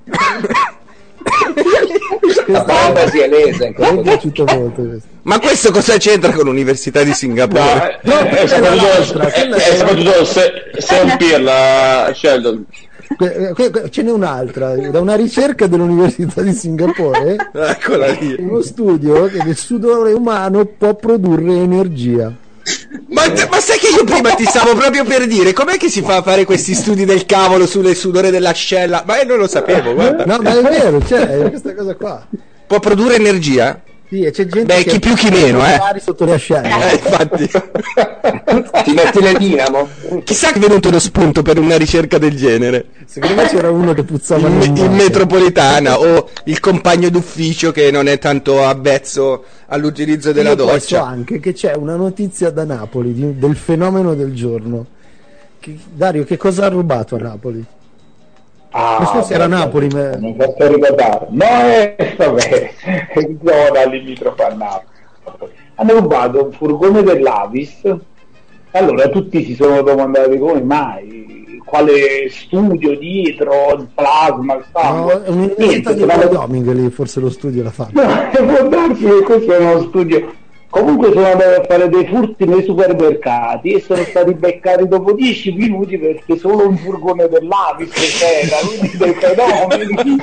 La fantasia è lesa, mi è piaciuto molto questo. Ma questo cosa c'entra con l'Università di Singapore? Soprattutto se è un pirla, Sheldon. Ce n'è un'altra da una ricerca dell'Università di Singapore. Eccola lì. Uno studio che il sudore umano può produrre energia. Ma sai che io prima ti stavo proprio per dire com'è che si fa a fare questi studi del cavolo sulle sudore dell'ascella? Ma io non lo sapevo, guarda. No, ma è vero, c'è questa cosa qua. Può produrre energia? Sì, e c'è gente chi più chi meno, sotto le ascelle. Infatti. Ti metti le dinamo. Chissà che è venuto lo spunto per una ricerca del genere. Secondo me c'era uno che puzzava in metropolitana, o il compagno d'ufficio che non è tanto avvezzo all'utilizzo della doccia. So anche che c'è una notizia da Napoli del fenomeno del giorno. Dario, che cosa ha rubato a Napoli? Non so se era Napoli, non posso ricordare. No, vabbè, zona limitrofa a Napoli. Hanno rubato un furgone dell'Avis. Allora tutti si sono domandati come mai, quale studio dietro, il plasma, il sangue. No, un'università di Wyoming lì, forse lo studio l'ha fatto. No, può darsi che questo è uno studio. Comunque sono andati a fare dei furti nei supermercati e sono stati beccati dopo 10 minuti perché solo un furgone dell'Avis c'era, quindi dei fenomeni.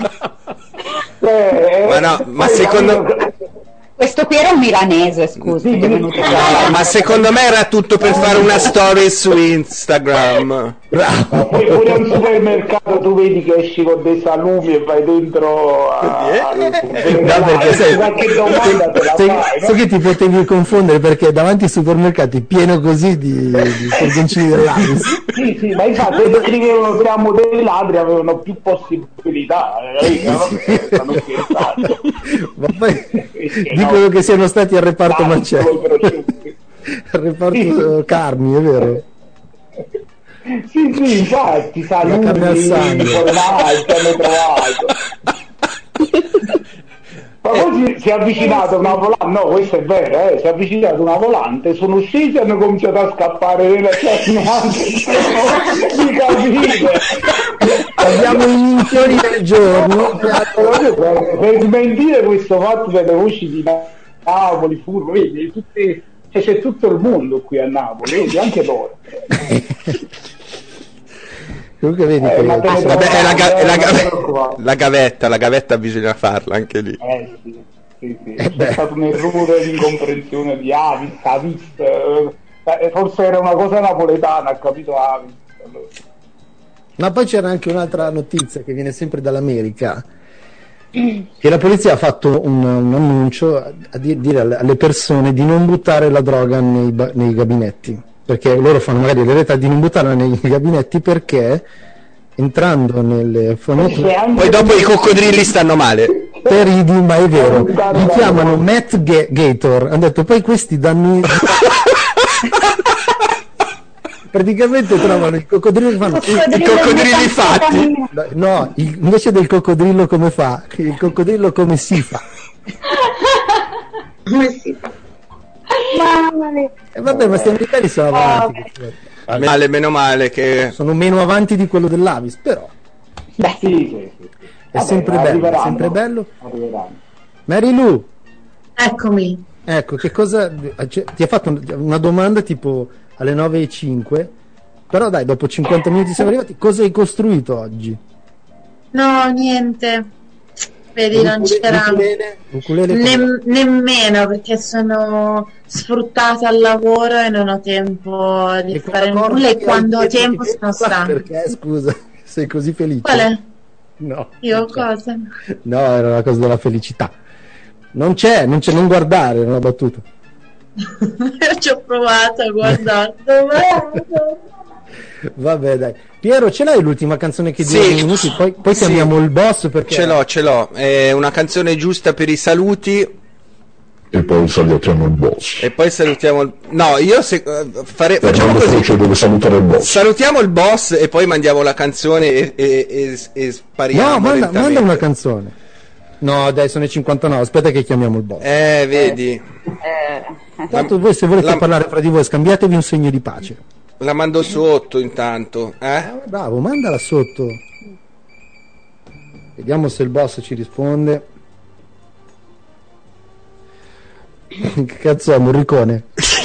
Ma secondo... Questo qui era un milanese, scusi. Ma secondo me era tutto per fare una story su Instagram. Bravo. Pure al supermercato tu vedi che esci con dei salumi e vai dentro qualche domanda te la fai, no? So che ti potevi confondere perché davanti ai supermercati pieno così di furgoncini dell'Avis. Sì, ma infatti se scrivevano siamo dei ladri avevano più possibilità, stanno scherzando. Ma poi dicono che siano stati al reparto macello, al reparto carni, è vero? Sì, infatti saluti informati che hanno trovato. Ma poi si è avvicinato una volante, no, questo è vero, si è avvicinato una volante, sono scesi e hanno cominciato a scappare nella di capire. Abbiamo i minchioni del giorno per smentire questo fatto delle voci di Napoli, Furbo, vedi, c'è tutto il mondo qui a Napoli, vedi, anche loro. Comunque vedi la gavetta bisogna farla anche lì. Sì. C'è stato un errore di incomprensione di Avis, forse era una cosa napoletana, ha capito Avis. Allora. Ma poi c'era anche un'altra notizia che viene sempre dall'America, che la polizia ha fatto un annuncio a dire alle persone di non buttare la droga nei gabinetti, perché loro fanno magari le realtà di non buttarla nei gabinetti perché entrando nelle forniture poi dopo i coccodrilli stanno male. Per ridi, ma è vero, li chiamano Matt Gator, hanno detto poi questi danno praticamente trovano il coccodrillo che fanno i coccodrilli fatti, no, invece del coccodrillo come fa, il coccodrillo come si fa. Come si fa? Vabbè, ma questi americani sono avanti. Meno male che sono meno avanti di quello dell'Avis, però sì. È sempre bello, sempre bello. Mary Lou, eccomi. Ecco, che cosa ti ha fatto una domanda tipo alle 9:05, però dai, dopo 50 minuti siamo arrivati. Cosa hai costruito oggi? No, niente. Vedi, non c'era nemmeno, perché sono sfruttata al lavoro e non ho tempo di fare nulla, e quando ho tempo sono stanca. Perché, scusa, sei così felice? Qual è? No. Io cosa? No, era una cosa della felicità. Non guardare, è una battuta. Ci ho provato a guardare. Vabbè, dai. Piero, ce l'hai l'ultima canzone che dura 2 minuti? Poi chiamiamo il boss perché... Ce l'ho. È una canzone giusta per i saluti. e poi salutiamo il boss. No, io facciamo così. Deve salutare il boss. Salutiamo il boss e poi mandiamo la canzone e spariamo. No, manda una canzone. No, dai, sono i 59. Aspetta che chiamiamo il boss. Vedi. Tanto voi, se volete parlare fra di voi, scambiatevi un segno di pace. La mando sotto intanto. Bravo, mandala sotto. Vediamo se il boss ci risponde. Che cazzo è, Morricone?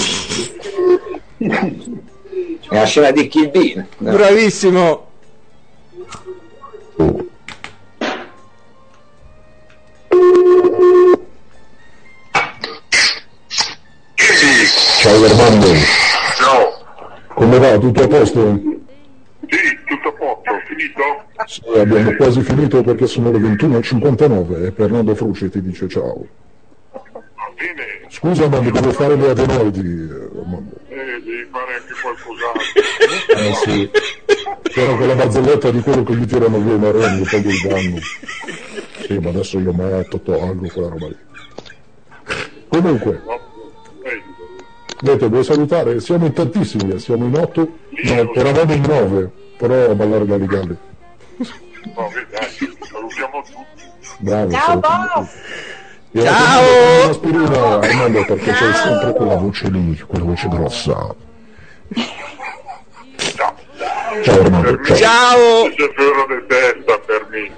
È la scena di Kill Bill. No. Bravissimo. Ciao Armando. Ciao. Come va? Tutto a posto? Sì, tutto a posto, finito? Sì, abbiamo quasi finito perché sono le 21:59 e Fernando Frucci ti dice ciao. Bene. Scusa, ma mi devo fare le adenoidi. Devi fare anche qualcos'altro. Sì. C'era quella barzelletta di quello che gli tirano via i maroni e poi il danno. Sì, ma adesso io metto, tolgo quella roba lì. Comunque, vedete, vuoi salutare? Siamo in tantissimi, siamo in 8, no, eravamo in 9, però a ballare la Rigali. Vabbè, dai, salutiamo tutti. Bravo. Ciao boss! Ciao! Un'aspirina, Armando, perché c'è sempre quella voce lì, quella voce grossa. Ciao Armando, ciao! C'è vero di testa per me.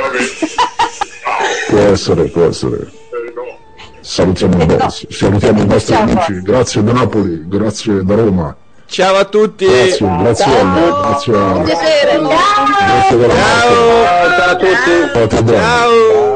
Vabbè. Può essere. Salutiamo il boss, salutiamo i nostri amici, grazie da Napoli, grazie da Roma. Ciao a tutti. Grazie grazie Piacere. grazie della Ciao a tutti. Ciao.